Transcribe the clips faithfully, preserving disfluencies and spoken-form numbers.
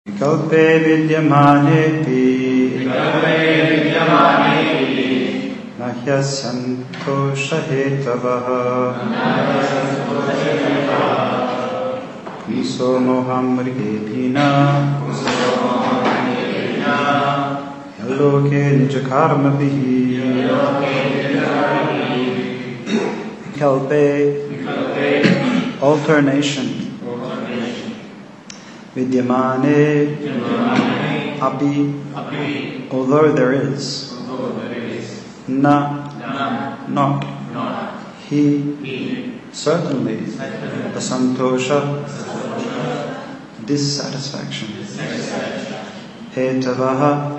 Vikalpe vidyamanepi nahyasantosha hetavaha Puso mohamrihebhina Yaloke nijakarmabhihi Vikalpe, alternation. Vidyamane, api, although there is. Na, not. He, certainly. Asantosha, dissatisfaction. Hetavaha,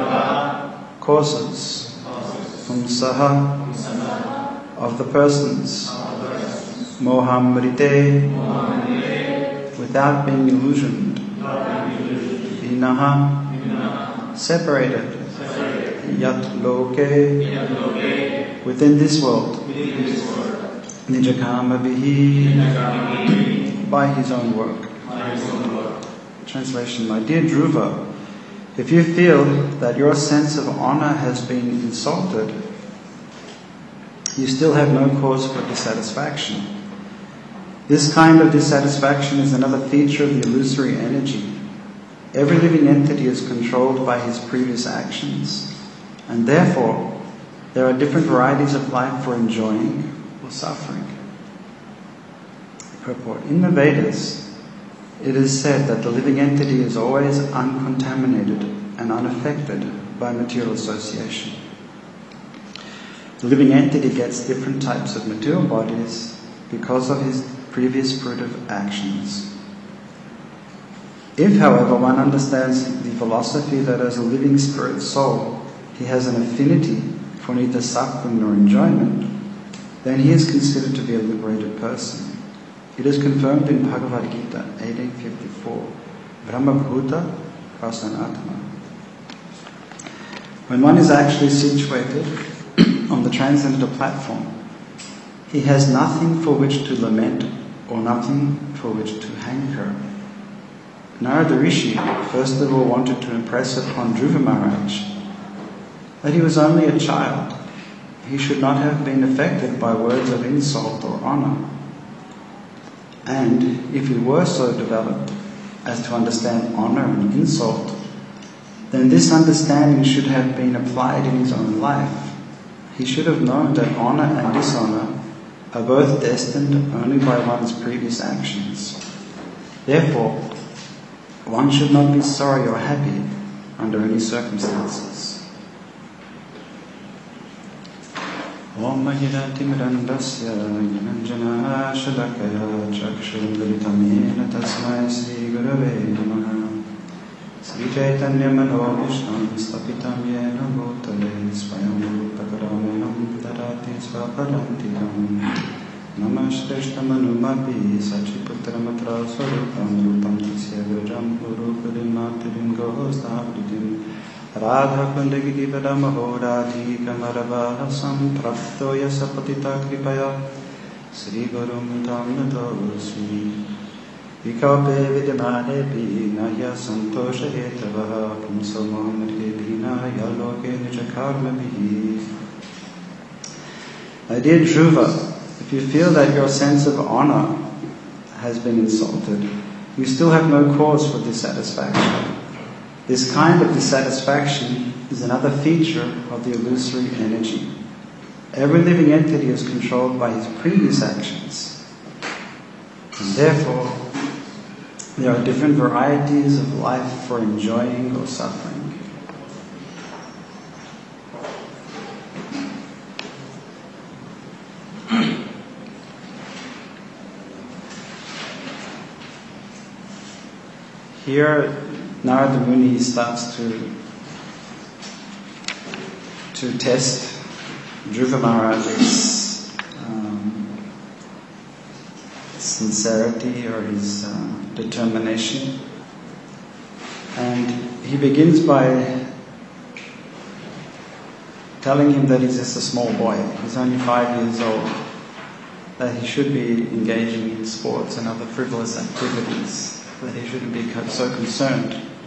causes. Humsaha, of the persons. Mohamrite, without being illusioned. Vinaha, separated. Yat loke, within this world. Nijakama bihi, by his own work. Translation: My dear Dhruva, if you feel that your sense of honor has been insulted, you still have no cause for dissatisfaction. This kind of dissatisfaction is another feature of the illusory energy. Every living entity is controlled by his previous actions, and therefore there are different varieties of life for enjoying or suffering. Purport: In the Vedas, it is said that the living entity is always uncontaminated and unaffected by material association. The living entity gets different types of material bodies because of his previous fruitive actions. If, however, one understands the philosophy that as a living spirit soul, he has an affinity for neither suffering nor enjoyment, then he is considered to be a liberated person. It is confirmed in Bhagavad Gita eighteen fifty-four, Brahmabhuta Prasanatma. When one is actually situated on the transcendental platform, he has nothing for which to lament or nothing for which to hanker. Narada Rishi first of all wanted to impress upon Dhruva Maharaj that he was only a child. He should not have been affected by words of insult or honor. And if he were so developed as to understand honor and insult, then this understanding should have been applied in his own life. He should have known that honor and dishonor are both destined only by one's previous actions. Therefore, one should not be sorry or happy under any circumstances. Om Mahirati Mirandasya Yananjana Shalakaya Chakshundalitamena Tasmai Sri Gurave Namaha Sri Chaitanya Mano Vishnu Stapitam Yena Bhutale Swayam Rupakaramyanam Darati Svapadantikam Namashtrishta Manumapi Sachiputramatra Swarupam Rupam Tasya Virajam Purupudim Matirim Gostabditim Radha Kundagiti Padamaho Radhi Kamaravaha Samprapto Yasapatita Kripaya Sri Gurum Tam Natosmi Vikalpe Vidyamanepi Nahya Santosha Hetavaha Pumso Mohamrihebhina Yaloke Nijakarmabhihi. My dear Dhruva, if you feel that your sense of honor has been insulted, you still have no cause for dissatisfaction. This kind of dissatisfaction is another feature of the illusory energy. Every living entity is controlled by his previous actions, and therefore there are different varieties of life for enjoying or suffering. Here, Narada Muni starts to to test Dhruva Maharaj's um, sincerity or his uh, determination, and he begins by telling him that he's just a small boy. He's only five years old. That he should be engaging in sports and other frivolous activities. That he shouldn't be so concerned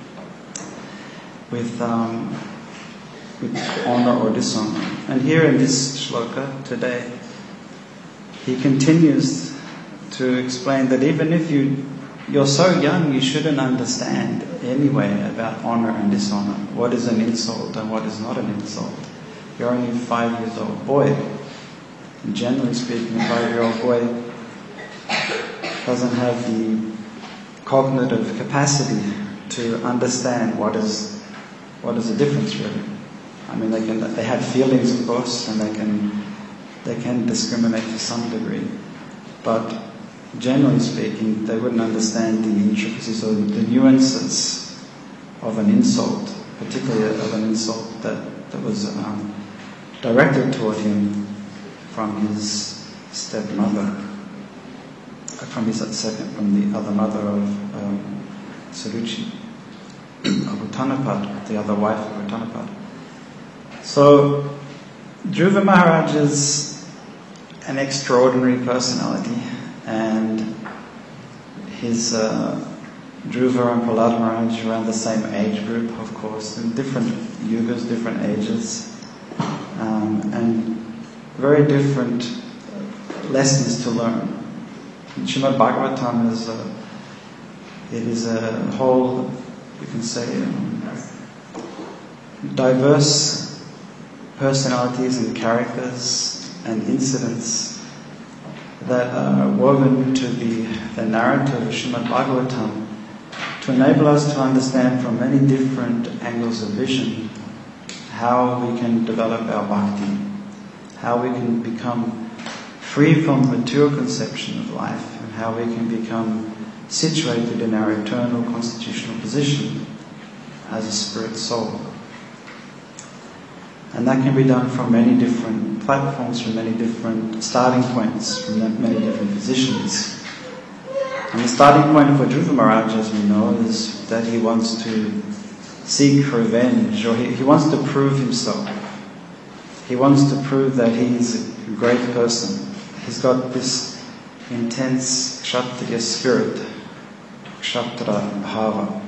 with, um, with honor or dishonor. And here in this shloka today, he continues to explain that even if you, you're so young, you shouldn't understand anyway about honor and dishonor. What is an insult and what is not an insult. You're only a five years old boy. And generally speaking, a five-year-old boy doesn't have the cognitive capacity to understand what is what is the difference really. I mean, they can they have feelings, of course, and they can they can discriminate to some degree, but generally speaking, they wouldn't understand the intricacies or the nuances of an insult, particularly of an insult that that was um, directed toward him from his stepmother, from his second, from the other mother of um, Suruchi, of Uttanapad, the other wife of Uttanapad. So, Dhruva Maharaj is an extraordinary personality, and his uh, Dhruva and Prahlad Maharaj around the same age group, of course, in different yugas, different ages, um, and very different lessons to learn. Srimad Bhagavatam is a, it is a whole, you can say, um, diverse personalities and characters and incidents that are woven to the, the narrative of Srimad Bhagavatam to enable us to understand from many different angles of vision how we can develop our bhakti, how we can become free from the material conception of life, and how we can become situated in our eternal constitutional position as a spirit soul. And that can be done from many different platforms, from many different starting points, from many different positions. And the starting point for Dhruva Maharaj, as we know, is that he wants to seek revenge, or he, he wants to prove himself. He wants to prove that he's a great person. He's got this intense Kshatriya spirit, Kshatriya bhava.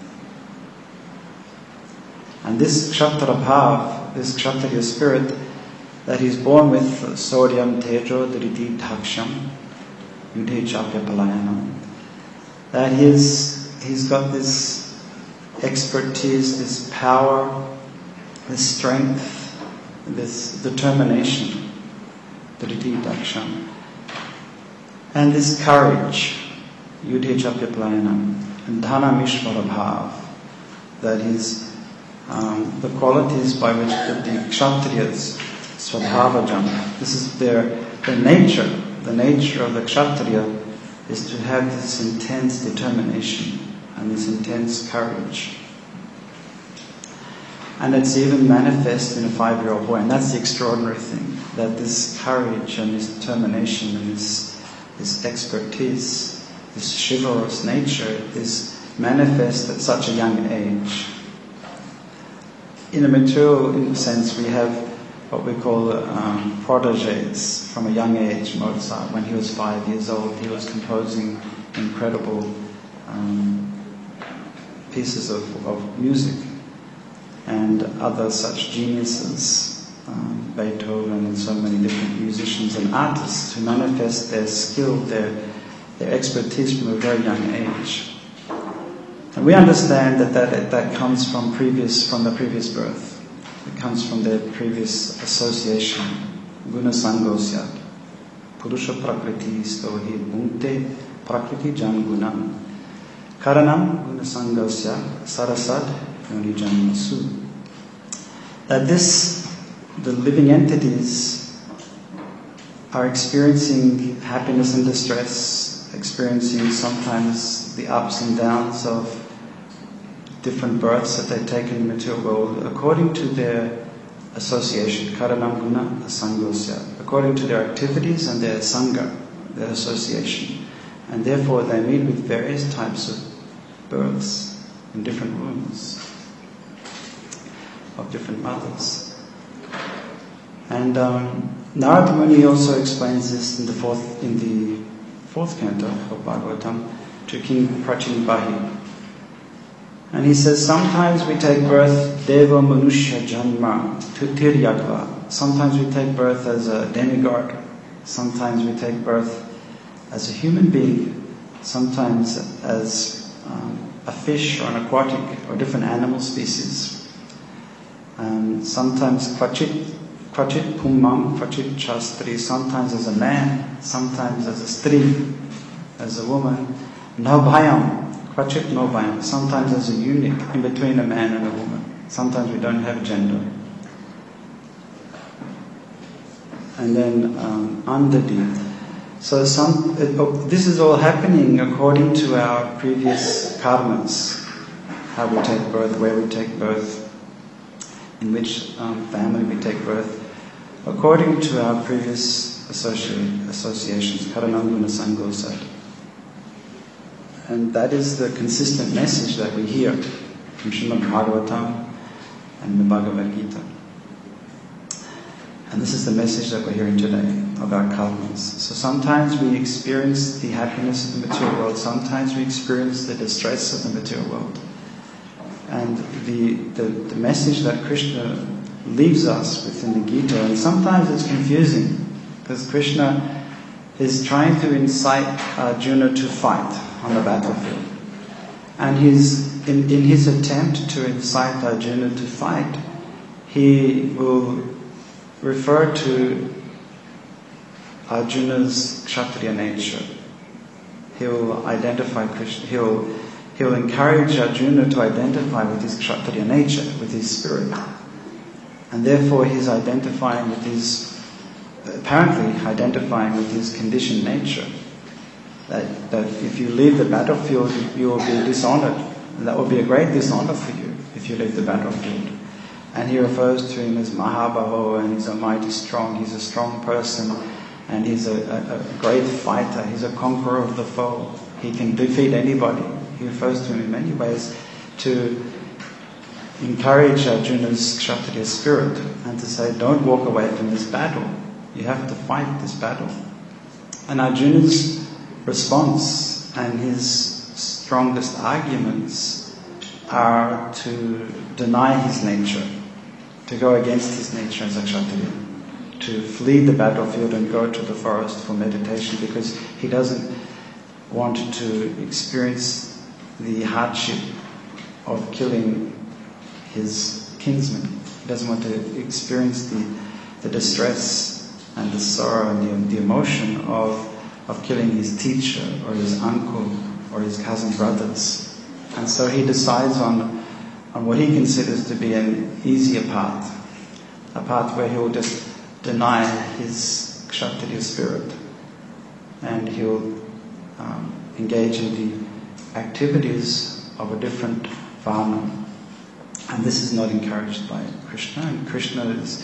And this Kshatriya bhava, this Kshatriya spirit that he's born with, Sodyam Tejo Dhriti Dhaksham Yudhe Chapya Palayanam, that he's, he's got this expertise, this power, this strength, this determination, Dhriti Dhaksham, and this courage, Yudhe Chapya Palayanam, and Dhanam Ishvara Bhav, that is um, the qualities by which the, the Kshatriyas, Svabhavajam, this is their, their nature, the nature of the Kshatriya is to have this intense determination and this intense courage. And it's even manifest in a five-year-old boy, and that's the extraordinary thing, that this courage and this determination and this, this expertise, this chivalrous nature is manifest at such a young age. In a material sense, we have what we call um, proteges from a young age. Mozart, when he was five years old, he was composing incredible um, pieces of, of music, and other such geniuses, um, Beethoven and so many different musicians and artists who manifest their skill, their, their expertise from a very young age. And we understand that that, that comes from previous, from the previous birth. It comes from their previous association. Guna Sangosyat. Purusha Prakriti Stohi Bhunte Prakriti Jan Gunam. Karanam Guna Sangasya Sarasad Yoni Janmasu. That this, the living entities are experiencing happiness and distress, experiencing sometimes the ups and downs of different births that they take in the material world according to their association, Karanam Guna Sangosya, according to their activities and their Sangha, their association. And therefore they meet with various types of births in different wombs of different mothers. And um, Narada Muni also explains this in the fourth in the fourth canto of Bhagavatam to King Prachin Bahi. And he says, sometimes we take birth Deva Manushya Janma Tiryatva. Sometimes we take birth as a demigod. Sometimes we take birth as a human being. Sometimes as um, a fish or an aquatic or different animal species. Um, sometimes Kvachit, Kvachit Pummam, Kvachit Chastri. Sometimes as a man. Sometimes as a stri, as a woman. No bhayam. Kvachit no bhayam. Sometimes as a eunuch, in between a man and a woman. Sometimes we don't have gender. And then um, andadi. So some, it, oh, this is all happening according to our previous karmas. How we take birth, where we take birth, in which um, family we take birth, according to our previous associ- associations. Karananguna Sangosa. And that is the consistent message that we hear from Srimad Bhagavatam and the Bhagavad Gita. And this is the message that we're hearing today about karmas. So sometimes we experience the happiness of the material world, sometimes we experience the distress of the material world. And the, the, the message that Krishna leaves us with in the Gita, and sometimes it's confusing, because Krishna is trying to incite Arjuna to fight on the battlefield. And he's, in, in his attempt to incite Arjuna to fight, he will refer to Arjuna's Kshatriya nature. He'll identify Krishna, he'll, he'll encourage Arjuna to identify with his Kshatriya nature, with his spirit. And therefore he's identifying with his, apparently identifying with his conditioned nature. That, that if you leave the battlefield, you will be dishonored. And that will be a great dishonor for you if you leave the battlefield. And he refers to him as Mahabaho, and he's a mighty strong, he's a strong person, and he's a, a, a great fighter, he's a conqueror of the foe. He can defeat anybody. He refers to him in many ways to encourage Arjuna's Kshatriya spirit and to say, don't walk away from this battle. You have to fight this battle. And Arjuna's response and his strongest arguments are to deny his nature, to go against his nature as a Kshatriya, to flee the battlefield and go to the forest for meditation, because he doesn't want to experience the hardship of killing his kinsman. He doesn't want to experience the, the distress and the sorrow and the, the emotion of of killing his teacher or his uncle or his cousin brothers. And so he decides on, on what he considers to be an easier path, a path where he'll just deny his Kshatriya spirit, and he'll um, engage in the activities of a different varna. And this is not encouraged by Krishna, and Krishna is,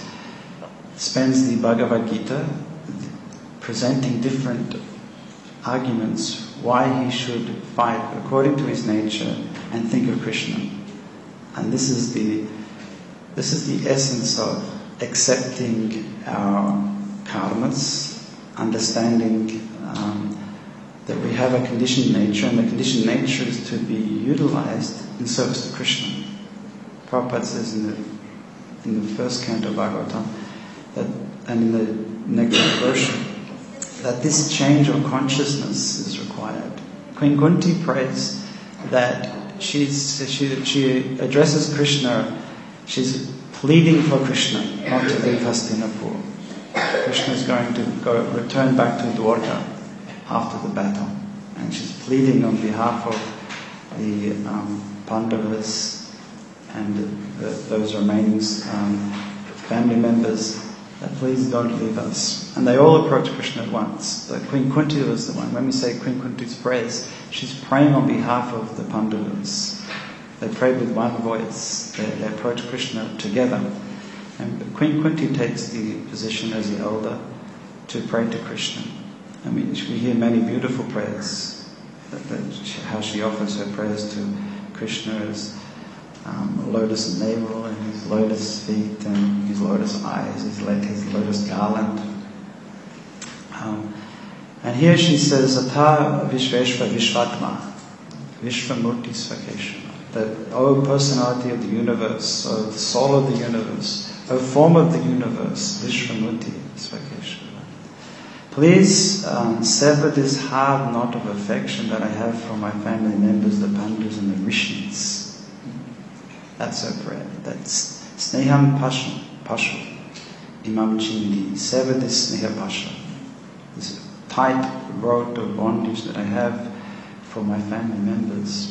spends the Bhagavad Gita presenting different arguments why he should fight according to his nature and think of Krishna. And this is the this is the essence of accepting our karmas, understanding um, that we have a conditioned nature, and the conditioned nature is to be utilized in service to Krishna. Prabhupada says in the in the first canto of Bhagavatam that, and in the next version, that this change of consciousness is required. Queen Kunti prays that she's, she, she addresses Krishna, she's pleading for Krishna not to leave Hastinapur. Krishna is going to go return back to Dwarka after the battle, and she's pleading on behalf of the um, Pandavas and the, those remaining um, family members, that please don't leave us. And they all approach Krishna at once. But Queen Kunti was the one. When we say Queen Kunti's prayers, she's praying on behalf of the Pandavas. They pray with one voice. They, they approach Krishna together. And Queen Kunti takes the position as the elder to pray to Krishna. I mean, we hear many beautiful prayers, that, that she, how she offers her prayers to Krishna as um, lotus navel and his lotus feet and his lotus eyes, his, his lotus garland. Um, and here she says, Atha Vishveshva Vishvatma, Vishvamurti Svakeshava. that, O personality of the universe, O the soul of the universe, O form of the universe, Vishvamuti, Svakeshwara, please um, sever this hard knot of affection that I have for my family members, the Pandus and the Rishis. That's her prayer. That's Sneham Pashu, Pashu, Imam Chindi. Sever this Sneha Pashu, this tight rope of bondage that I have for my family members.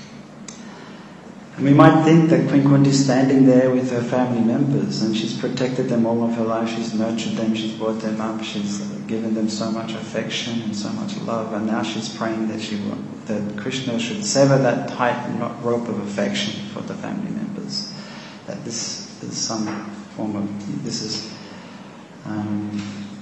And we might think that Queen Kunti is standing there with her family members and she's protected them all of her life, she's nurtured them, she's brought them up, she's given them so much affection and so much love, and now she's praying that she will, that Krishna should sever that tight rope of affection for the family members. That this is some form of, this is um,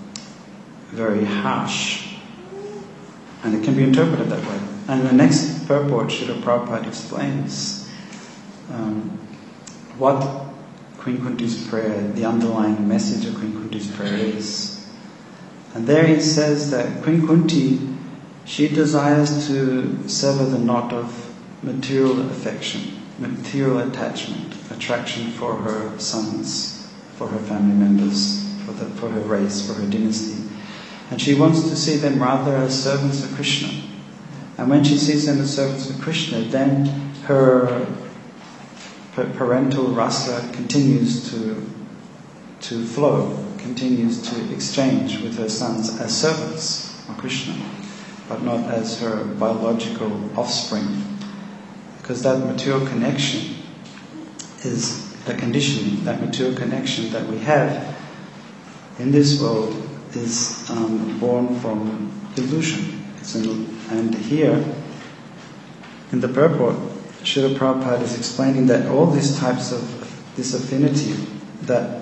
very harsh. And it can be interpreted that way. And in the next purport, Srila Prabhupada explains Um, what Queen Kunti's prayer, the underlying message of Queen Kunti's prayer is. And there he says that Queen Kunti, she desires to sever the knot of material affection, material attachment, attraction for her sons, for her family members, for, the, for her race, for her dynasty. And she wants to see them rather as servants of Krishna. And when she sees them as servants of Krishna, then her parental rasa continues to to flow, continues to exchange with her sons as servants of Krishna, but not as her biological offspring. Because that material connection is the conditioning, that material connection that we have in this world is um, born from illusion. It's an, and here, in the purport, Srila Prabhupada is explaining that all these types of, this affinity, that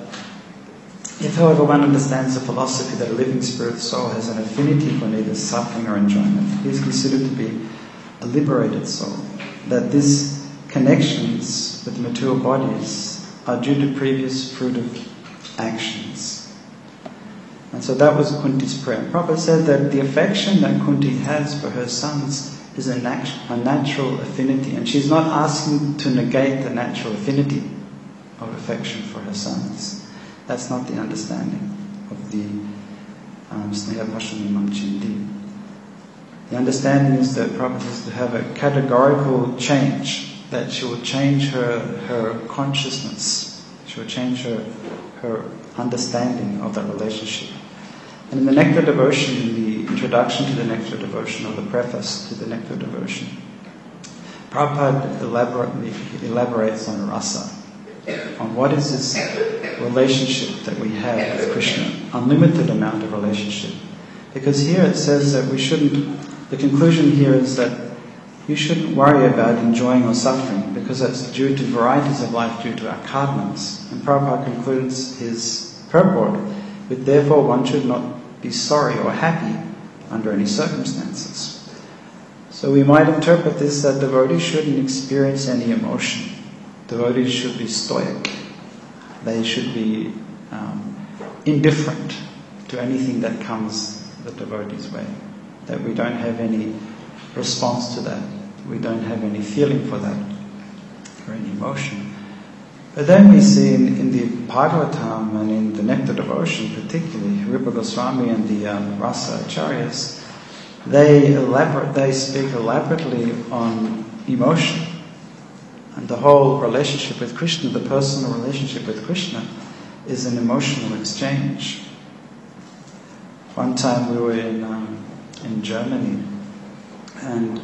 if however one understands the philosophy that a living spirit soul has an affinity for neither suffering or enjoyment, he is considered to be a liberated soul. That these connections with material bodies are due to previous fruit of actions. And so that was Kunti's prayer. Prabhupada said that the affection that Kunti has for her sons is a, nat- a natural affinity, and she's not asking to negate the natural affinity of affection for her sons. That's not the understanding of the um, Sneha Pashu Imam Chindi. The understanding is that Prabhupada is to have a categorical change, that she will change her, her consciousness, she will change her, her understanding of that relationship. And in the Nectar Devotion, in the introduction to the Nectar Devotion, or the preface to the Nectar Devotion, Prabhupada elaborately elaborates on rasa, on what is this relationship that we have with Krishna, unlimited amount of relationship. Because here it says that we shouldn't, the conclusion here is that you shouldn't worry about enjoying or suffering, because that's due to varieties of life, due to our karmas. And Prabhupada concludes his purport with, therefore one should not be sorry or happy under any circumstances. So we might interpret this that devotees shouldn't experience any emotion. Devotees should be stoic. They should be um, indifferent to anything that comes the devotee's way. That we don't have any response to that. We don't have any feeling for that, or any emotion. But then we see in, in the Bhagavatam and in the Nectar Devotion particularly, Rupa Goswami and the um, Rasa Acharyas, they elaborate, they speak elaborately on emotion and the whole relationship with Krishna. The personal relationship with Krishna is an emotional exchange. One time we were in um, in Germany, and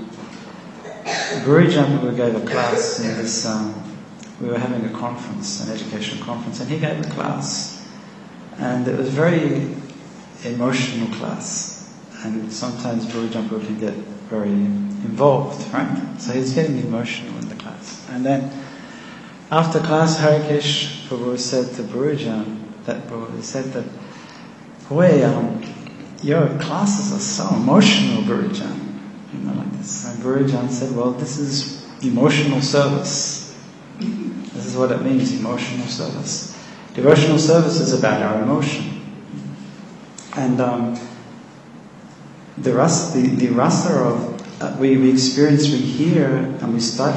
Guru Jambu gave a class in this. Um, we were having a conference, an educational conference, and he gave a class, and it was a very emotional class. And sometimes Guru Jambu can get very involved, right? So he's getting emotional in the class. And then after class, Harikesh Prabhu said to Gurujan, that Prabhu said that, boy, um, your classes are so emotional, Gurujan. You know, like this. And Gurujan said, well, this is emotional service. This is what it means, emotional service. Devotional service is about our emotion. And um, the rasa, the, the rasa of, uh, we, we experience, we hear and we study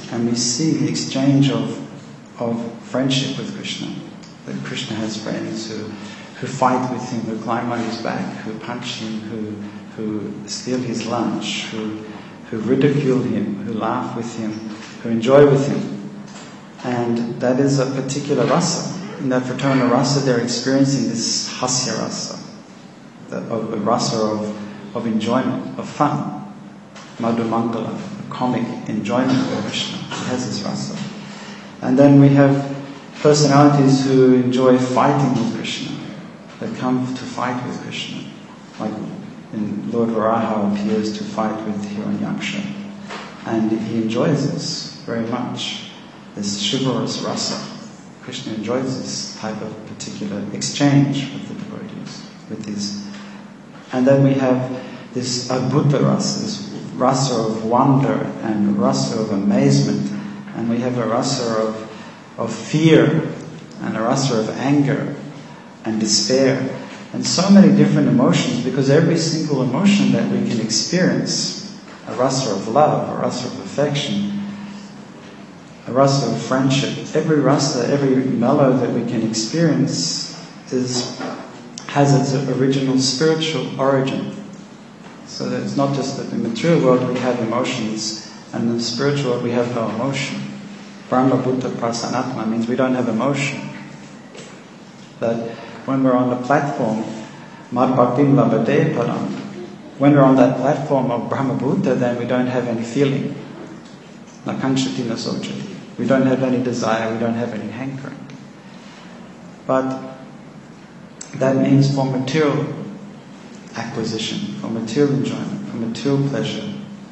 and we see the exchange of, of friendship with Krishna. That Krishna has friends who, who fight with him, who climb on his back, who punch him, who, who steal his lunch, who, who ridicule him, who laugh with him, who enjoy with him. And that is a particular rasa. In that fraternal rasa, they're experiencing this hasya rasa, the, a, a rasa of, of enjoyment, of fun. Madhu Mangala, a comic enjoyment of Krishna. He has this rasa. And then we have personalities who enjoy fighting with Krishna, that come to fight with Krishna. Like in Lord Varaha appears to fight with Hiranyaksha. And he enjoys this very much, this chivalrous rasa. Krishna enjoys this type of particular exchange with the devotees, with his. And then we have this adbhuta rasa, this rasa of wonder and rasa of amazement, and we have a rasa of, of fear and a rasa of anger and despair, and so many different emotions, because every single emotion that we can experience, a rasa of love, a rasa of affection, a rasa of friendship, every rasa, every mellow that we can experience is has its original spiritual origin. So that it's not just that in the material world we have emotions, and in the spiritual world we have no emotion. Brahma Bhuta Prasanatma means we don't have emotion. That when we're on the platform, Mad Bhaktim Labhate Padam, when we're on that platform of Brahma Bhuta, then we don't have any feeling. Nakanshati Nasochati. We don't have any desire, we don't have any hankering. But that means for material acquisition, for material enjoyment, for material pleasure,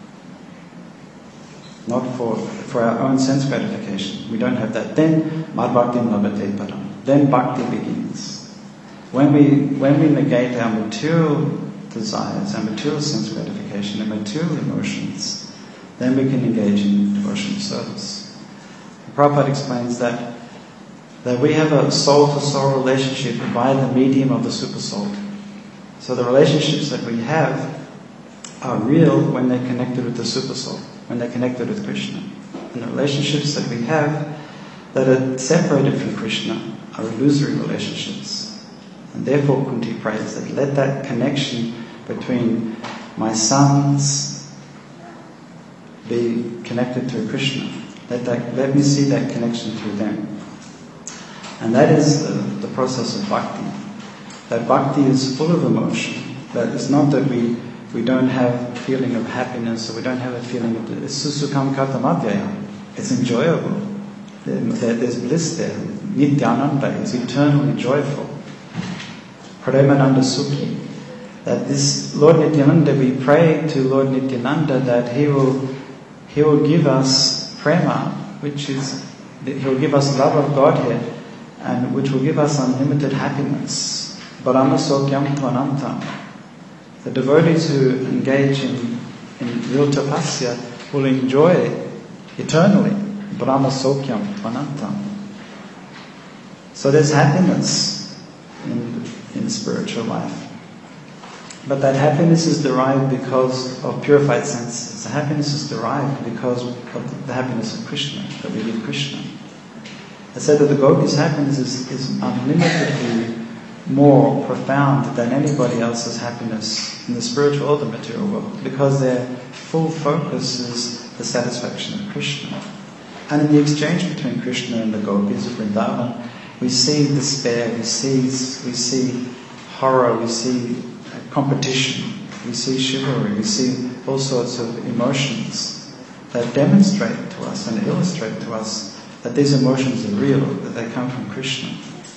not for for our own sense gratification. We don't have that. Then Mad Bhaktim Labhate Padam. Then bhakti begins. When we when we negate our material desires, our material sense gratification, and material emotions, then we can engage in devotional service. Prabhupada explains that that we have a soul-to-soul relationship by the medium of the super soul. So the relationships that we have are real when they're connected with the super soul, when they're connected with Krishna. And the relationships that we have that are separated from Krishna are illusory relationships. And therefore Kunti prays that let that connection between my sons be connected to Krishna. Let that, let me see that connection through them. And that is the, the process of bhakti. That bhakti is full of emotion. That it's not that we, we don't have a feeling of happiness, or we don't have a feeling of... It's susukam katamadhyaya. It's enjoyable. There, there, there's bliss there. Nityananda is eternally joyful. Premananda Sukhi. That this Lord Nityananda, we pray to Lord Nityananda that He will He will give us prema, which is, He'll give us love of Godhead, and which will give us unlimited happiness. Brahma Sokyam Tvanantam. The devotees who engage in, in real tapasya will enjoy eternally. Brahma Sokyam Tvanantam. So there's happiness in, in spiritual life. But that happiness is derived because of purified senses. The happiness is derived because of the happiness of Krishna, that we give Krishna. I said that the gopis' happiness is, is unlimitedly more profound than anybody else's happiness in the spiritual or the material world, because their full focus is the satisfaction of Krishna. And in the exchange between Krishna and the gopis of Vrindavan, we see despair, we see, we see horror, we see competition, we see chivalry, we see all sorts of emotions that demonstrate to us and illustrate to us that these emotions are real, that they come from Krishna.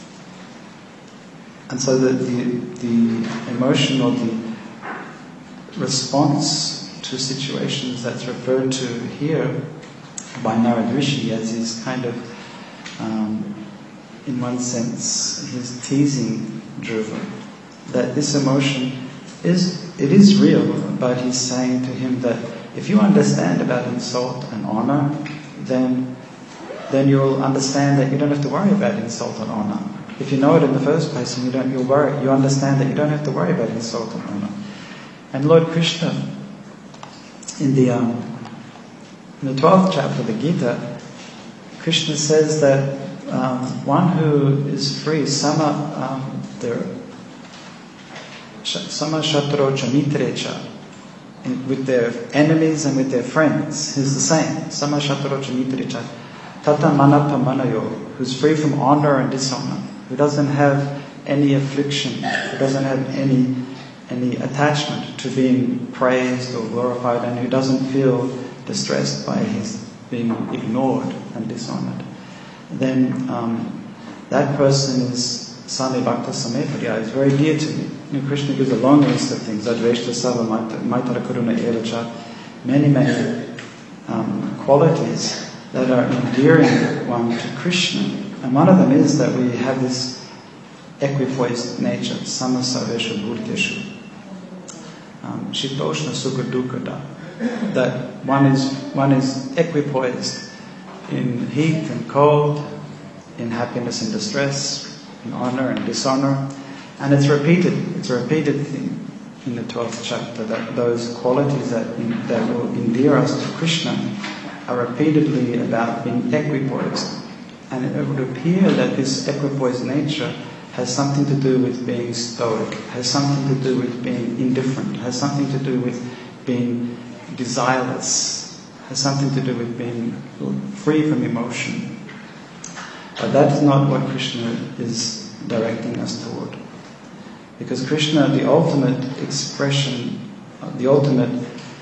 And so the, the, the emotion or the response to situations that's referred to here by Narad Rishi as his kind of, um, in one sense, his teasing Dhruva, that this emotion is, it is real, but he's saying to him that if you understand about insult and honor, then then you'll understand that you don't have to worry about insult and honor. If you know it in the first place, and you don't, you'll worry, you understand that you don't have to worry about insult and honor. And Lord Krishna, in the um, In the twelfth chapter of the Gita, Krishna says that um, one who is free, sama, um, sama shatrocha mitrecha, with their enemies and with their friends, is the same. Sama shatrocha mitrecha. Tata manata manayo, who's free from honor and dishonor, who doesn't have any affliction, who doesn't have any any attachment to being praised or glorified, and who doesn't feel distressed by his being ignored and dishonored, then um, that person is Sami Bhakta Samepriya, is very dear to me. You know, Krishna gives a long list of things, Adveshta Sava, Maitara Karuna Evacha, many, many um, qualities that are endearing one to Krishna. And one of them is that we have this equipoised nature, Samasavesha Bhurteshu, um, Shitoshna Sukha Dukkha, that one is one is equipoised in heat and cold, in happiness and distress, in honor and dishonor, and it's repeated. It's a repeated thing in the twelfth chapter, that those qualities that that will endear us to Krishna are repeatedly about being equipoised, and it would appear that this equipoised nature has something to do with being stoic, has something to do with being indifferent, has something to do with being desireless, has something to do with being free from emotion. But that's not what Krishna is directing us toward. Because Krishna, the ultimate expression, the ultimate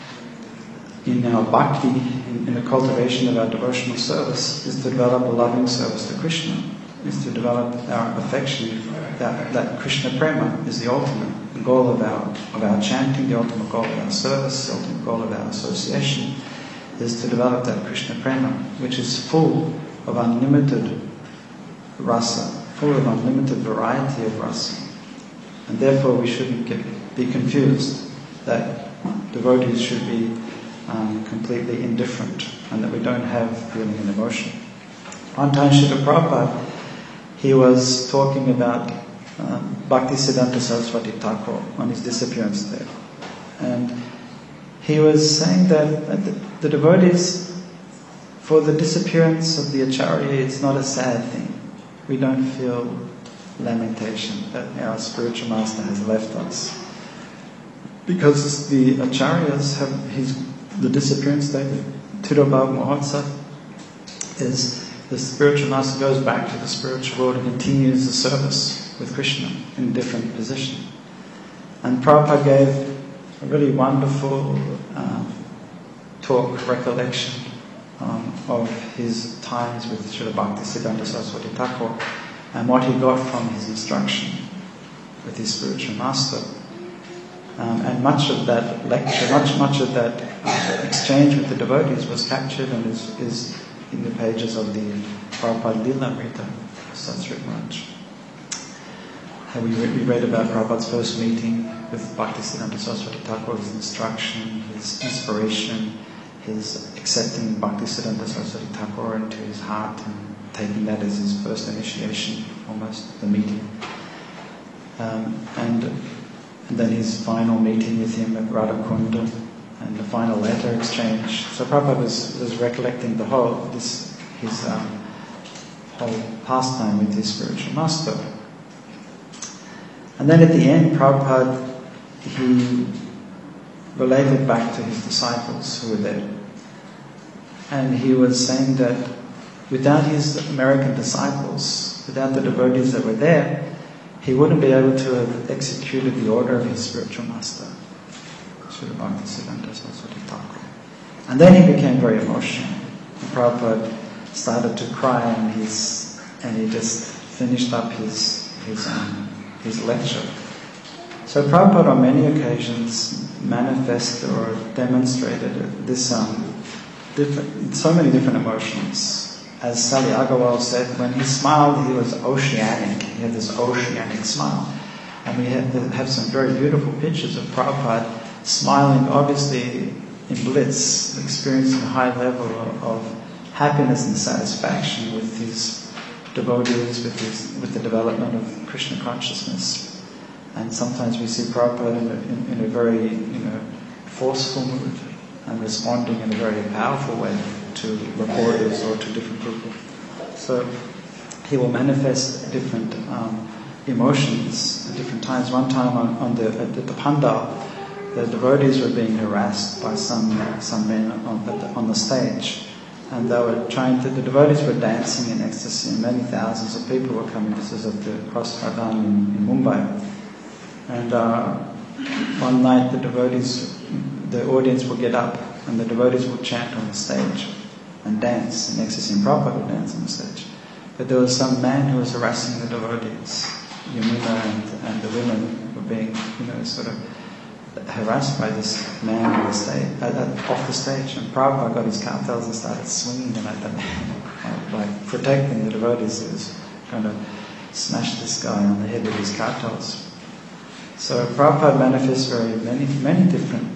in our bhakti, in, in the cultivation of our devotional service, is to develop a loving service to Krishna, is to develop our affection. That, that Krishna prema is the ultimate goal of our of our chanting, the ultimate goal of our service, the ultimate goal of our association, is to develop that Krishna prema, which is full of unlimited rasa, full of unlimited variety of rasa. And therefore we shouldn't get, be confused that devotees should be um, completely indifferent and that we don't have feeling and emotion. One time Srila Prabhupada, he was talking about um, Bhaktisiddhanta Saraswati Thakur on his disappearance there. And he was saying that the, the devotees, for the disappearance of the Acharya, it's not a sad thing. We don't feel lamentation that our spiritual master has left us. Because the Acharyas have his, the disappearance date, Tirobhav Mahotsav, is the spiritual master goes back to the spiritual world and continues the service with Krishna in a different position. And Prabhupada gave a really wonderful um, talk, recollection um, of his times with Srila Bhaktisiddhanta Saraswati Thakur and what he got from his instruction with his spiritual master. Um, and much of that lecture, much much of that uh, exchange with the devotees was captured and is, is in the pages of the Prabhupada Lilamrita, Satsrit Maharaj. We read, we read about Prabhupada's first meeting with Bhaktisiddhanta Saraswati Thakur, his instruction, his inspiration, his accepting Bhaktisiddhanta Saraswati Thakur into his heart and taking that as his first initiation, almost, the meeting. Um, and, and then his final meeting with him at Radhakunda and the final letter exchange. So Prabhupada was, was recollecting the whole, this, his um, whole pastime with his spiritual master. And then at the end, Prabhupada, he related back to his disciples who were there. And he was saying that without his American disciples, without the devotees that were there, he wouldn't be able to have executed the order of his spiritual master, Srila Bhaktisiddhanta Saraswati Thakur. And then he became very emotional. And Prabhupada started to cry, and he's and he just finished up his his um, his lecture. So Prabhupada on many occasions manifested or demonstrated this um, different, so many different emotions. As Sally Agarwal said, when he smiled, he was oceanic. He had this oceanic smile. And we have, have some very beautiful pictures of Prabhupada smiling, obviously in bliss, experiencing a high level of, of happiness and satisfaction with his devotees, with his, with the development of Krishna consciousness. And sometimes we see Prabhupada in a, in, in a very, you know, forceful mood, and responding in a very powerful way to reporters or to different people. So he will manifest different um, emotions at different times. One time on, on the at the pandal, the devotees were being harassed by some some men on the, on the stage, and they were trying to. The devotees were dancing in ecstasy, and many thousands of people were coming. This was at the Cross Maidan in, in Mumbai, and uh, one night the devotees, the audience would get up, and the devotees would chant on the stage and dance in ecstasy, and Prabhupada would dance on the stage. But there was some man who was harassing the devotees. Yamuna and, and the women were being, you know, sort of harassed by this man on the stage, uh, uh, off the stage. And Prabhupada got his kartals and started swinging them at them, uh, like protecting the devotees. He was going to smash this guy on the head with his kartals. So Prabhupada manifests very many, many different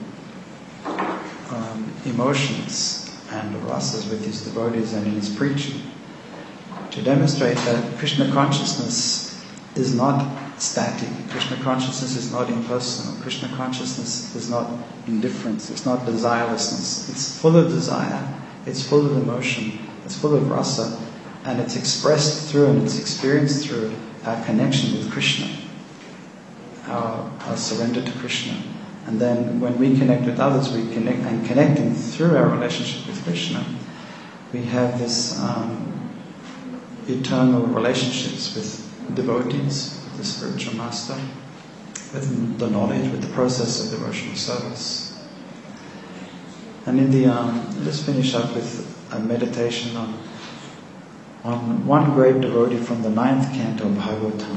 um, emotions and rasas with his devotees and in his preaching, to demonstrate that Krishna consciousness is not static. Krishna consciousness is not impersonal. Krishna consciousness is not indifference. It's not desirelessness. It's full of desire. It's full of emotion. It's full of rasa, and it's expressed through and it's experienced through our connection with Krishna, our, our surrender to Krishna. And then when we connect with others, we connect, and connecting through our relationship with Krishna, we have this um, eternal relationships with devotees, with the spiritual master, with the knowledge, with the process of devotional service. And in the um, let's finish up with a meditation on on one great devotee from the ninth canto of Bhagavatam,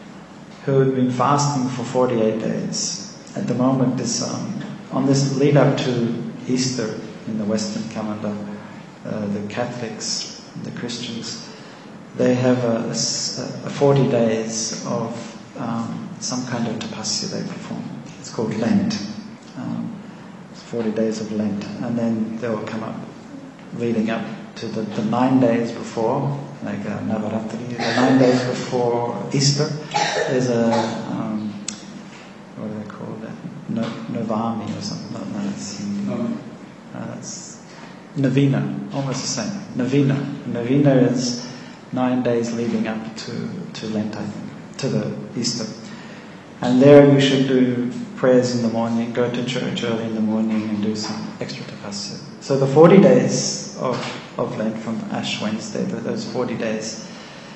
who had been fasting for forty-eight days. At the moment, this um, on this lead up to Easter in the Western calendar, uh, the Catholics, the Christians, they have a, a, a forty days of um, some kind of tapasya they perform. It's called Lent. Um, it's forty days of Lent. And then they will come up leading up to the, the nine days before, like uh, Navaratri, the nine days before Easter. There's a, um, what do they call that? No, Novami or something like that. That's Hindi. No. Uh, that's Novena, almost the same. Novena. Novena is nine days leading up to, to Lent, I think, to the Easter. And there you should do prayers in the morning, go to church early in the morning and do some extra tapasya. So the forty days of, of Lent from Ash Wednesday, those forty days,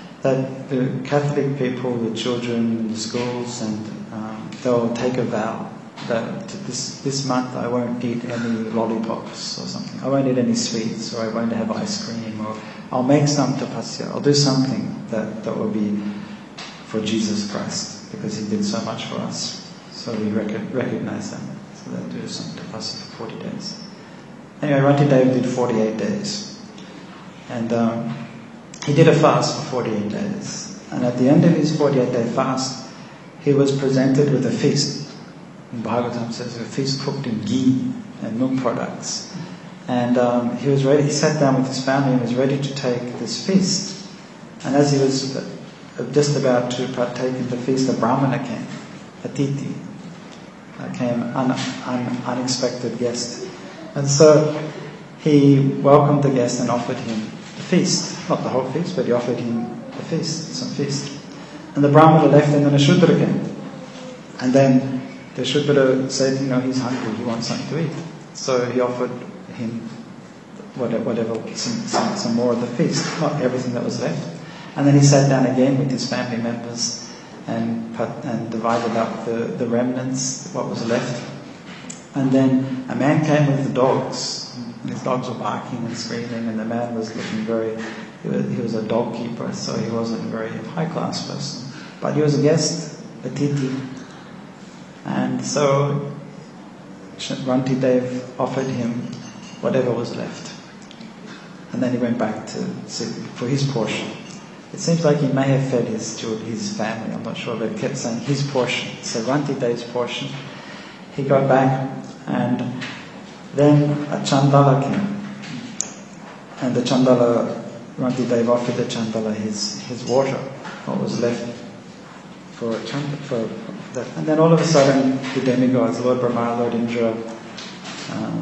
that the Catholic people, the children in the schools, and um, they'll take a vow that this this month I won't eat any lollipops or something. I won't eat any sweets, or I won't have ice cream, or I'll make some tapasya. I'll do something that, that will be for Jesus Christ, because He did so much for us. So we rec- recognize that. So they'll do some tapasya for forty days. Anyway, Rantidev did forty-eight days. And um, he did a fast for forty-eight days. And at the end of his forty-eight day fast, he was presented with a feast. In Bhagavatam says a feast cooked in ghee and milk products. And um, he was ready, he sat down with his family and was ready to take this feast. And as he was just about to partake in the feast, a brahmana came, a titi, uh, came, an un, unexpected guest. And so he welcomed the guest and offered him the feast. Not the whole feast, but he offered him the feast, some feast. And the brahmana left, and then a Shudra came. And then the Shudra said, you know, he's hungry, he wants something to eat. So he offered him whatever, whatever some, some, some more of the feast, not everything that was left. And then he sat down again with his family members and put, and divided up the, the remnants, what was left. And then a man came with the dogs, and his dogs were barking and screaming, and the man was looking very, he was, he was a dog keeper, so he wasn't a very high class person. But he was a guest, a titi. And so Rantidev offered him whatever was left. And then he went back to sit for his portion. It seems like he may have fed his his family, I'm not sure, but he kept saying his portion. So Rantidev's portion. He got back, and then a Chandala came. And the Chandala, Rantidev offered the Chandala his, his water, what was left for Chandala, for that. And then all of a sudden, the demigods, Lord Brahma, Lord Indra, um,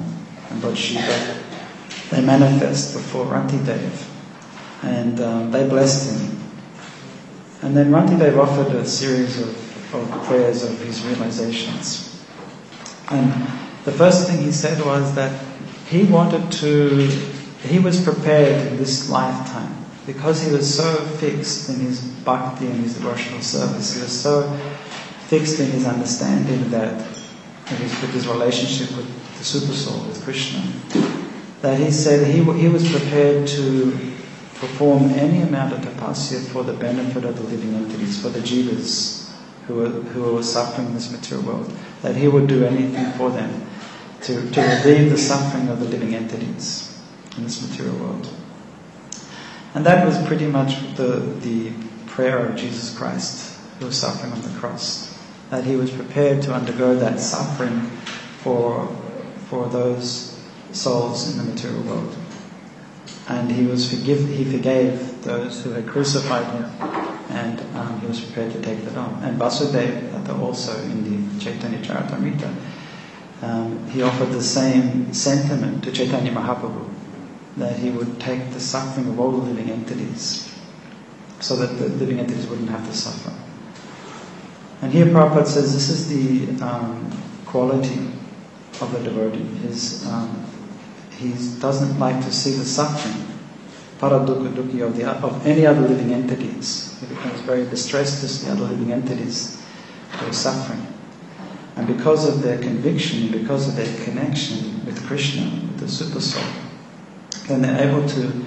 and Lord Shiva, they manifest before Rantidev, and um, they blessed him. And then Rantidev offered a series of, of prayers of his realizations. And the first thing he said was that he wanted to, he was prepared in this lifetime, because he was so fixed in his bhakti and his devotional service, he was so fixed in his understanding that with his, with his relationship with the Super Soul, with Krishna, that he said he, he was prepared to perform any amount of tapasya for the benefit of the living entities, for the jivas who were, who were suffering in this material world, that he would do anything for them to, to relieve the suffering of the living entities in this material world. And that was pretty much the, the prayer of Jesus Christ, who was suffering on the cross, that he was prepared to undergo that suffering for, for those souls in the material world. And he was forgive, he forgave those who had crucified him, and um, he was prepared to take that on. And Vasudeva, also in the Chaitanya Charitamrita, um, he offered the same sentiment to Chaitanya Mahaprabhu, that he would take the suffering of all the living entities, so that the living entities wouldn't have to suffer. And here Prabhupada says this is the um, quality of the devotee. His, um, he doesn't like to see the suffering, paradukha dukhi, of, the, of any other living entities. He becomes very distressed to see other living entities who are suffering. And because of their conviction, because of their connection with Krishna, with the Super Soul, then they're able to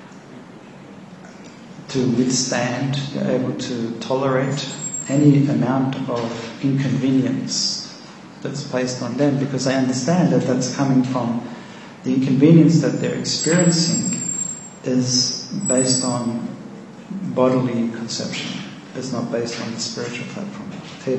to withstand, they're able to tolerate any amount of inconvenience that's placed on them, because they understand that that's coming from the inconvenience that they're experiencing is based on bodily conception. It's not based on the spiritual platform.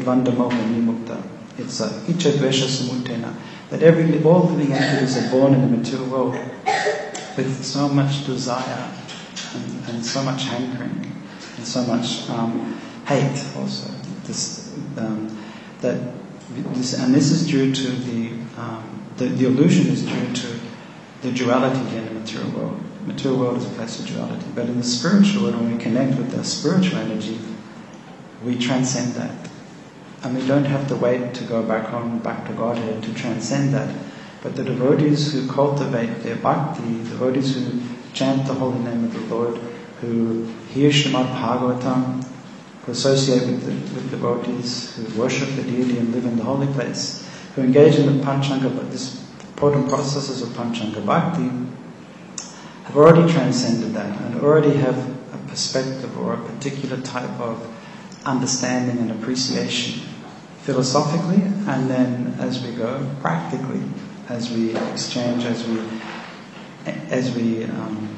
It's a icha dvesha samutena, that every all living entities are born in the material world with so much desire and, and so much hankering and so much um, hate also. This, um, that this, and this is due to the, um, the the illusion is due to the duality in the material world. The material world is a place of duality, but in the spiritual world, when we connect with the spiritual energy, we transcend that, and we don't have to wait to go back home, back to Godhead to transcend that. But the devotees who cultivate their bhakti, the devotees who chant the holy name of the Lord, who hear Srimad Bhagavatam, who associate with the with devotees, who worship the deity and live in the holy place, who engage in the Panchanga, but these important processes of Panchanga Bhakti, have already transcended that and already have a perspective or a particular type of understanding and appreciation, philosophically, and then as we go, practically, as we exchange, as we as we um,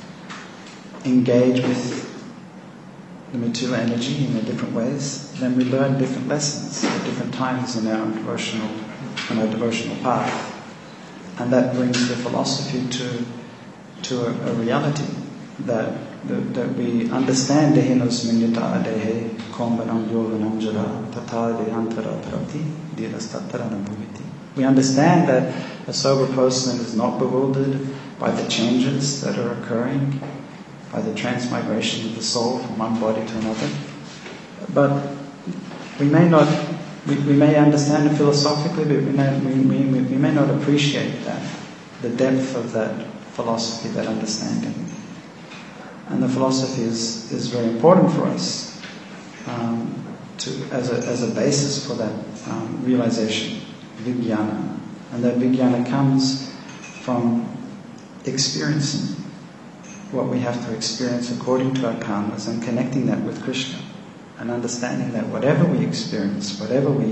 engage with the material energy in the different ways, then we learn different lessons at different times in our devotional, in our devotional path, and that brings the philosophy to to a, a reality that, that that we understand. Dehinos minyata dehe kombanam yoganam jara tata dehantara tarati dirastatara bhuviti. We understand that a sober person is not bewildered by the changes that are occurring, by the transmigration of the soul from one body to another. But we may not, we, we may understand it philosophically, but we may, we, we, we may not appreciate that, the depth of that philosophy, that understanding. And the philosophy is, is very important for us um, to as a as a basis for that um, realization, vijnana. And that vijnana comes from experiencing what we have to experience according to our karmas and connecting that with Krishna, and understanding that whatever we experience, whatever we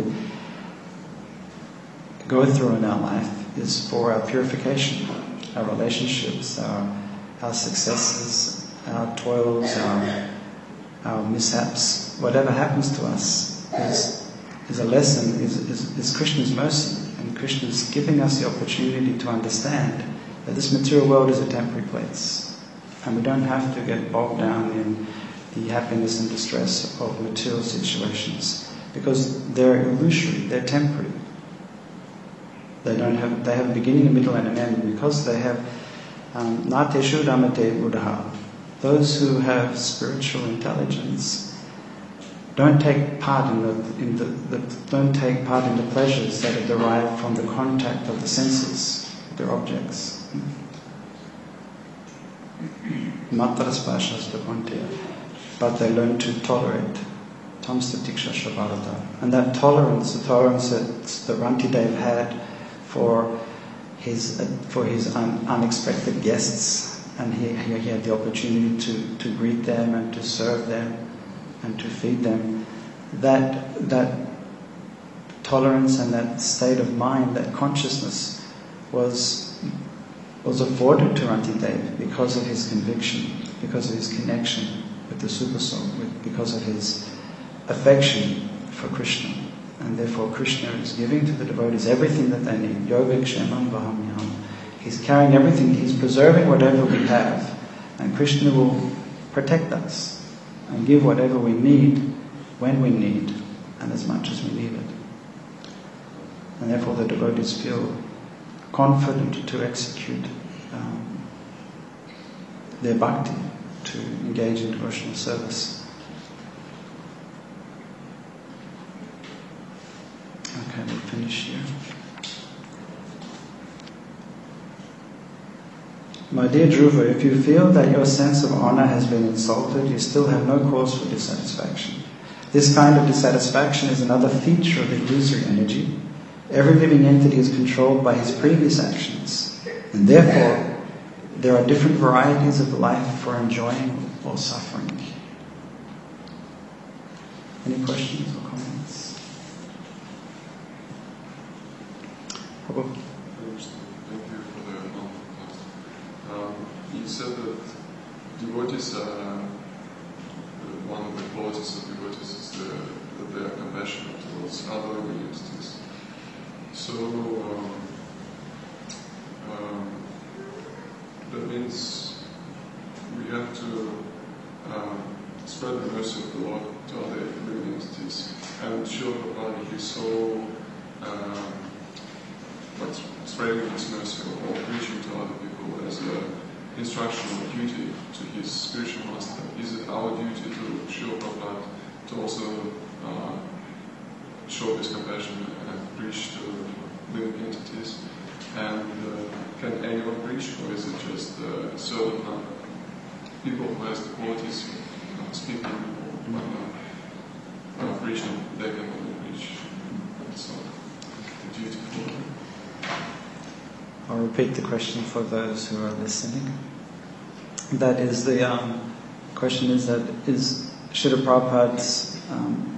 go through in our life is for our purification, our relationships, our, our successes, our toils, our, our mishaps. Whatever happens to us is, is a lesson, is, is, is Krishna's mercy, and Krishna is giving us the opportunity to understand that this material world is a temporary place, and we don't have to get bogged down in the happiness and distress of material situations, because they're illusory, they're temporary. They don't have. They have a beginning, a middle, and an end because they have nateshu ramate buddha. Those who have spiritual intelligence don't take part in the, in the, the don't take part in the pleasures that are derived from the contact of the senses, their objects. But they learn to tolerate. And that tolerance, the tolerance that, that Rantidev had for his for his un, unexpected guests, and he, he had the opportunity to, to greet them and to serve them and to feed them. That that tolerance and that state of mind, that consciousness, was was afforded to Rantidev because of his conviction, because of his connection with the Supersoul, with, because of his affection for Krishna. And therefore Krishna is giving to the devotees everything that they need. Yoga Kshemam Vahamyam. He's carrying everything, he's preserving whatever we have, and Krishna will protect us and give whatever we need, when we need, and as much as we need it. And therefore the devotees feel confident to execute um, their bhakti, to engage in devotional service. Okay, we'll finish here. My dear Dhruva, if you feel that your sense of honor has been insulted, you still have no cause for dissatisfaction. This kind of dissatisfaction is another feature of illusory energy. Every living entity is controlled by his previous actions, and therefore there are different varieties of life for enjoying or suffering. Any questions or comments? Prabhu? Thank you for the comment. Um, you said that devotees are, one of the qualities of devotees is the, that they are compassionate towards other living entities. So, um, um, that means we have to um, spread the mercy of the Lord to other living entities. And Srila Prabhupada, he saw um, like spreading His mercy or preaching to other people as an instructional duty to his spiritual master. Is it our duty to Srila Prabhupada to also uh, show this compassion and preach to living entities? And uh, can anyone preach, or is it just a certain number of people who has the qualities of uh, speaking or uh, uh, preaching? They can only preach. So the duty for them. I'll repeat the question for those who are listening. That is the um, question is that is Srila Prabhupada's um,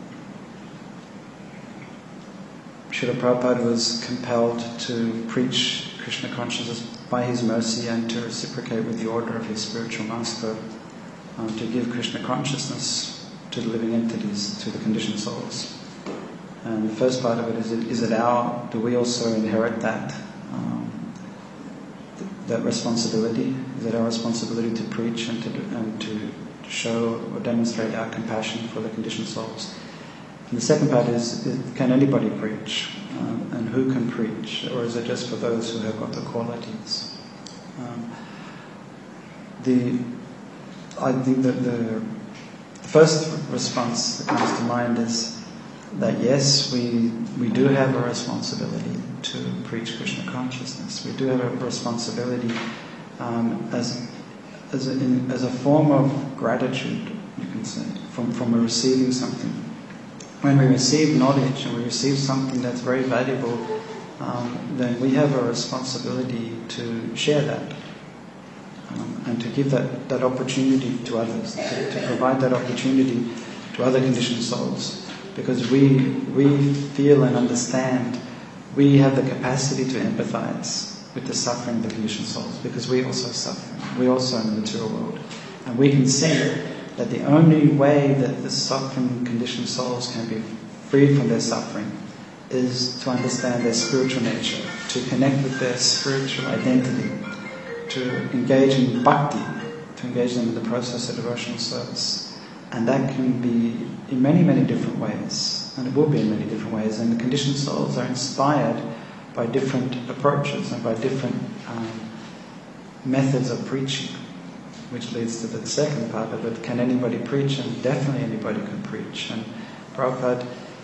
Srila Prabhupada was compelled to preach Krishna consciousness by his mercy and to reciprocate with the order of his spiritual master, um, to give Krishna consciousness to the living entities, to the conditioned souls. And the first part of it is, it, is it our, do we also inherit that um, th- that responsibility? Is it our responsibility to preach and to, and to show or demonstrate our compassion for the conditioned souls? And the second part is, is can anybody preach? Um, and who can preach? Or is it just for those who have got the qualities? Um, the I think that the, the first response that comes to mind is that yes, we we do have a responsibility to preach Krishna consciousness. We do have a responsibility um, as as a, in, as a form of gratitude, you can say, from from receiving something. When we receive knowledge and we receive something that's very valuable, um, then we have a responsibility to share that um, and to give that, that opportunity to others, to, to provide that opportunity to other conditioned souls, because we we feel and understand, we have the capacity to empathize with the suffering of the conditioned souls, because we also suffer, we also in the material world, and we can see that the only way that the suffering conditioned souls can be freed from their suffering is to understand their spiritual nature, to connect with their spiritual identity, to engage in bhakti, to engage them in the process of devotional service. And that can be in many, many different ways, and it will be in many different ways. And the conditioned souls are inspired by different approaches and by different um, methods of preaching, which leads to the second part of it. Can anybody preach? And definitely anybody can preach. And Prabhupada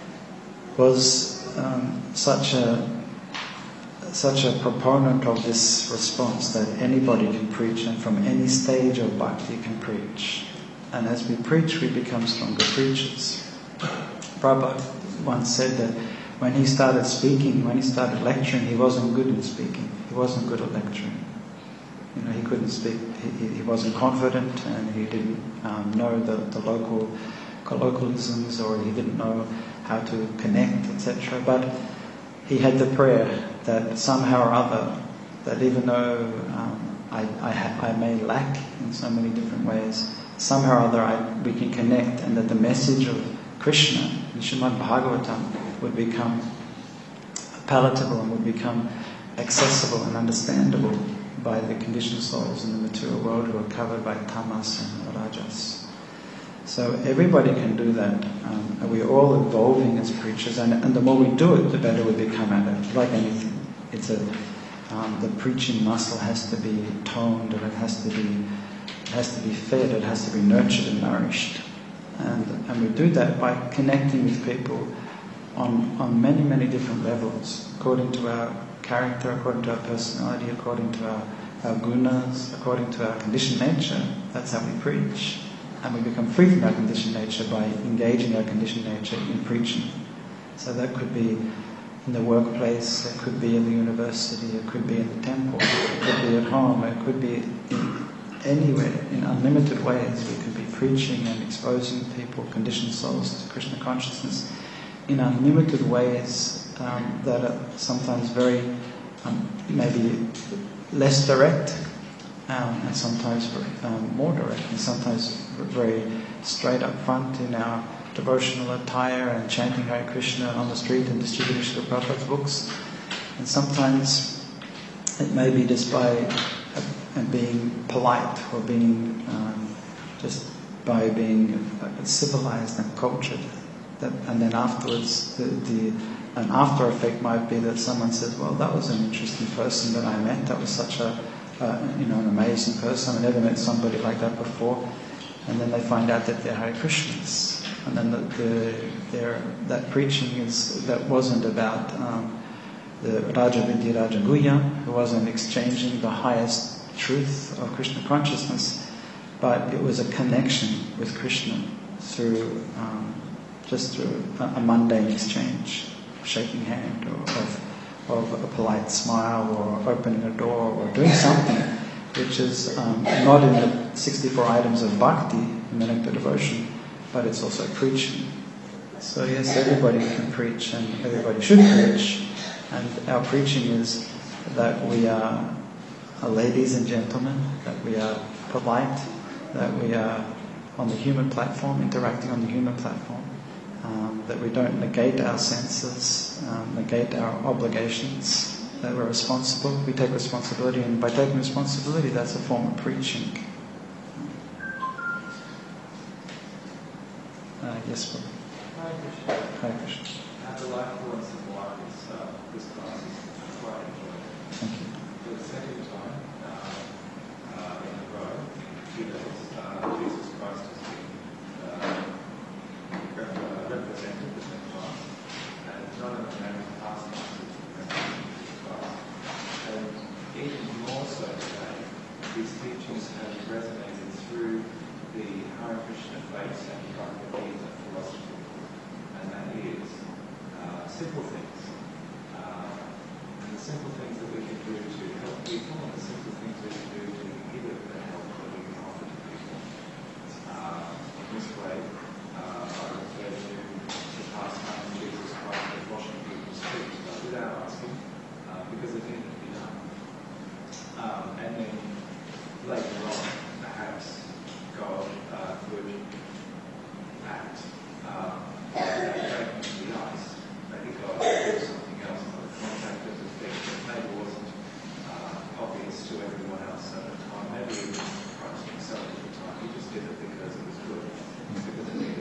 was um, such a such a proponent of this response that anybody can preach, and from any stage of bhakti can preach. And as we preach, we become stronger preachers. Prabhupada once said that when he started speaking, when he started lecturing, he wasn't good in speaking. He wasn't good at lecturing. You know, he couldn't speak. He, he wasn't confident, and he didn't um, know the, the local colloquialisms, or he didn't know how to connect, et cetera. But he had the prayer that somehow or other, that even though um, I, I, ha- I may lack in so many different ways, somehow or other I, we can connect, and that the message of Krishna in Srimad Bhagavatam would become palatable and would become accessible and understandable by the conditioned souls in the material world who are covered by tamas and rajas. So everybody can do that, um, and we're all evolving as preachers, and, and the more we do it, the better we become at it. Like anything, it's a um, the preaching muscle has to be toned, and it has to be it has to be fed, it has to be nurtured and nourished, and and we do that by connecting with people on on many many different levels, according to our character, according to our personality, according to our, our gunas, according to our conditioned nature. That's how we preach. And we become free from our conditioned nature by engaging our conditioned nature in preaching. So that could be in the workplace, it could be in the university, it could be in the temple, it could be at home, it could be in anywhere, in unlimited ways. We could be preaching and exposing people, conditioned souls, to Krishna consciousness in unlimited ways um, that are sometimes very, um, maybe less direct, Um, and sometimes um, more direct, and sometimes very straight up front in our devotional attire and chanting Hare Krishna on the street and distributing Srila Prabhupada's books. And sometimes it may be just by uh, being polite, or being um, just by being uh, civilized and cultured. That, and then afterwards, the, the an after effect might be that someone says, "Well, that was an interesting person that I met. That was such a Uh, you know, an amazing person. I never met somebody like that before." And then they find out that they're Hare Krishnas. And then the, the, their, that preaching is that wasn't about um, the Raja Vidya Raja Guhya, who wasn't exchanging the highest truth of Krishna consciousness, but it was a connection with Krishna through um, just through a, a mundane exchange, shaking hand, or of of a polite smile, or opening a door, or doing something which is um, not in the sixty-four items of bhakti, in the nectar devotion, but it's also preaching. So yes, everybody can preach, and everybody should preach, and our preaching is that we are ladies and gentlemen, that we are polite, that we are on the human platform, interacting on the human platform, Um, that we don't negate our senses, um, negate our obligations, that we're responsible. We take responsibility, and by taking responsibility, that's a form of preaching. Uh, yes, sir. Hi, Krishna. Hi, Krishna. At the life course of life, this, uh, this class is quite enjoyable. Thank you. For the second time uh, uh, in a row, in two days, uh, Jesus Christ has been uh, represented within the class, and none of the names past masters represented in the class. And even more so today, these teachings have resonated through the Hare Krishna faith and Bhagavad Gita philosophy, and that is uh, simple things. Uh, and the simple things that we can do to help people, and the simple things we can do to give it the help that we can offer to people. Uh, in this way, Uh, I refer to the pastime of Jesus Christ as washing people's feet, but without asking, uh, because it needed to be done. Um, and then later on, perhaps God uh, could act uh, breaking the ice. Maybe God could do something else, like contact with the thing that maybe wasn't uh, obvious to everyone else at the time. Maybe even Christ himself at the time. He just did it because it was good. Because it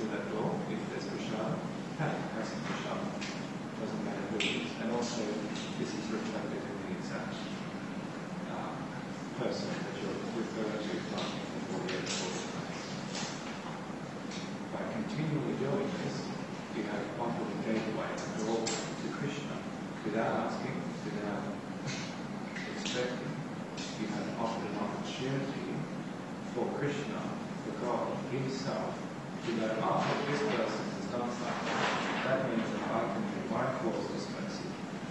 to that door if there's prashad. Hey, have some prashad. Doesn't matter who it is. And also, this is reflected in the exact uh, person that you're referring to from the forty-eight place. By continually doing this, you have offered the gateway, a door to Krishna, without asking, without expecting. You have offered an opportunity for Krishna, for God Himself, to go, oh, this person has done something. That means that I can do my causeless mercy.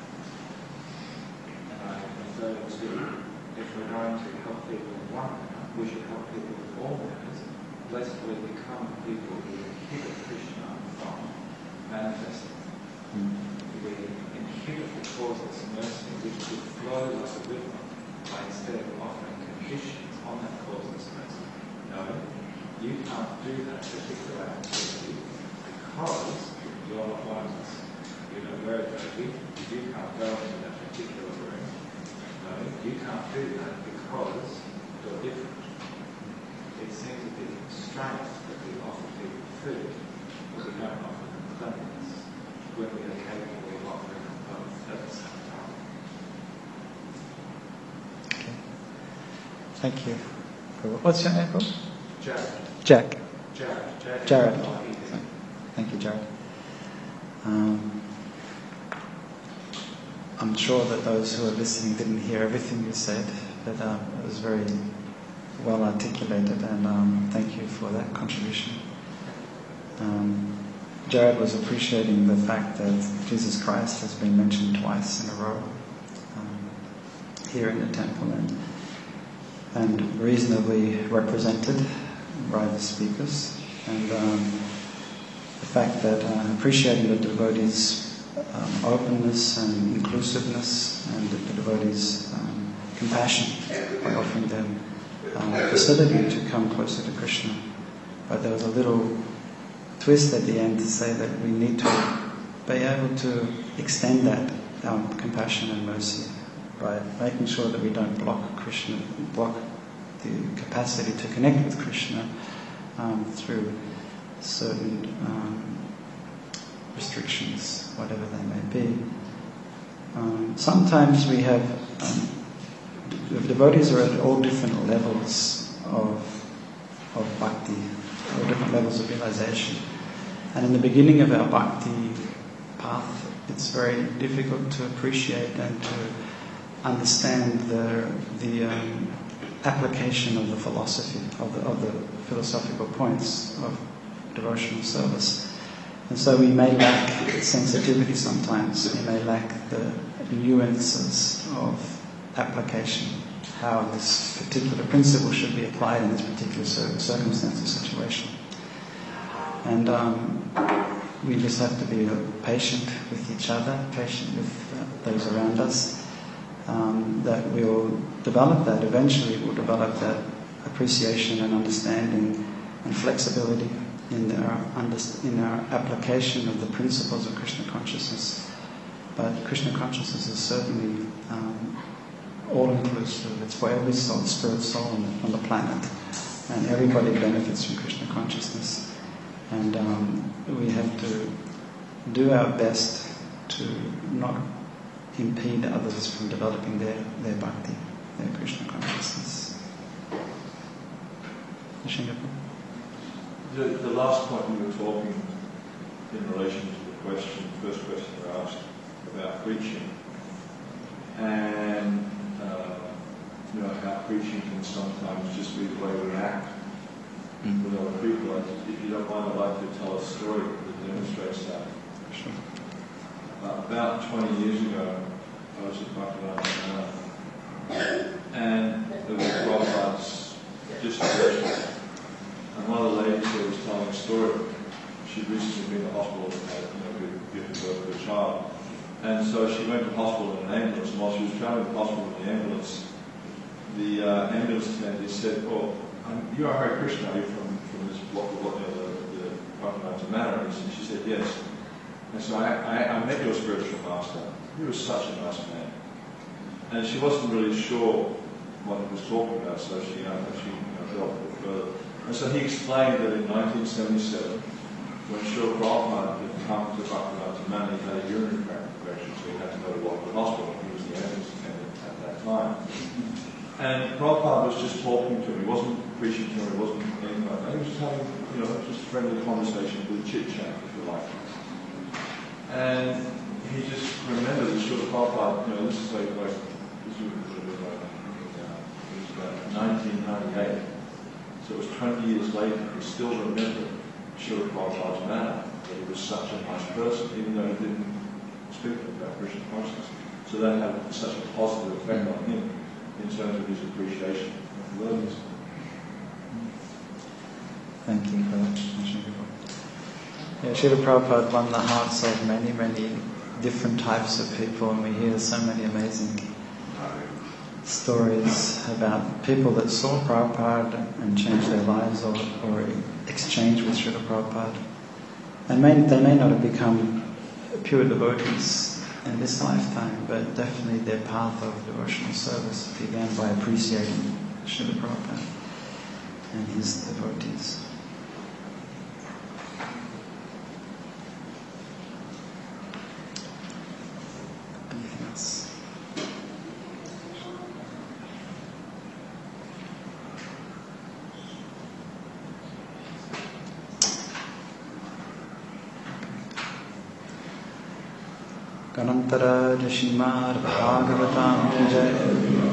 And I refer to, if we're going to help people in one manner, we should help people in all manners, lest we become people who inhibit Krishna from manifesting. We inhibit the causeless mercy which would flow like a river by instead of offering conditions on that causeless mercy. No, you can't do that particular activity because you're not one of us. You know where it goes. You can't go into that particular room. No, you can't do that because you're different. It seems a bit strange that we offer people food, but we don't offer them cleanliness when we are capable of offering them both at the same time. Okay. Thank you. What's your name, Bob? Jared. Jack. Jared. Jared. Jared. Thank you, Jared. Um, I'm sure that those who are listening didn't hear everything you said, but um, it was very well articulated, and um, thank you for that contribution. Um, Jared was appreciating the fact that Jesus Christ has been mentioned twice in a row um, here in the temple, and, and reasonably represented by the speakers, and um, the fact that uh, appreciating the devotees' um, openness and inclusiveness, and the devotees' um, compassion by offering them um, facility to come closer to Krishna. But there was a little twist at the end to say that we need to be able to extend that um, compassion and mercy by making sure that we don't block Krishna, block the capacity to connect with Krishna um, through certain um, restrictions, whatever they may be. Um, sometimes we have um, the devotees are at all different levels of of bhakti, all different levels of realization. And in the beginning of our bhakti path, it's very difficult to appreciate and to understand the the um, application of the philosophy, of the, of the philosophical points of devotional service. And so we may lack sensitivity sometimes, we may lack the nuances of application, how this particular principle should be applied in this particular circumstance or situation. And um, we just have to be patient with each other, patient with uh, those around us, um, that we'll develop that, eventually we'll develop that appreciation and understanding and flexibility in our, in our application of the principles of Krishna consciousness. But Krishna consciousness is certainly um, all-inclusive. It's for every soul, spirit soul on the, on the planet. And everybody benefits from Krishna consciousness. And um, we have to do our best to not impede others from developing their, their bhakti, their Krishna consciousness. The, the last point we were talking in relation to the question, the first question you asked about preaching, and uh, you know how preaching can sometimes just be the way we act mm-hmm. with other people. If you don't mind, I'd like to tell a story that demonstrates that. Sure. Uh, about twenty years ago, I was at Bhaktivedanta, and there was Prabhupada's distribution. And one of the ladies there was telling a story. She'd recently been in the hospital and had, you know, given birth to a child. And so she went to the hospital in an ambulance, and while she was traveling to the hospital in the ambulance, the uh, ambulance attendant said, "Oh, um, you are Hare Krishna, are you from, from this block of what, you know, the, the Bhaktivedanta Manor?" And she said, "Yes." And so I, I, I met your spiritual master. He was such a nice man. And she wasn't really sure what he was talking about, so she, uh, she you know, delved a bit further. And so he explained that in nineteen seventy-seven, when Srila Prabhupada had come to Bhaktivinoda Tamani, he had a urinary tract infection, so he had to go to Lockwood Hospital. He was the ambulance attendant at that time. And Prabhupada was just talking to him. He wasn't preaching to him, he wasn't anything like that. He was just having, you know, just a friendly conversation, a little chit-chat, if you like. And he just remembered that Srila Prabhupada, you know, this is like, like this was, like, it was about nineteen ninety-eight. So it was twenty years later, he still remembered Srila Prabhupada's manner, that he was such a nice person, even though he didn't speak about Krishna consciousness. So that had such a positive effect on him in terms of his appreciation of the devotees. Thank you for that. Yeah, Srila Prabhupada won the hearts of many, many different types of people, and we hear so many amazing stories about people that saw Prabhupada and changed their lives, or, or exchanged with Srila Prabhupada. And may, they may not have become pure devotees in this lifetime, but definitely their path of devotional service began by appreciating Srila Prabhupada and his devotees. Anything else? Kanantara Jashimar Bhagavatam Jai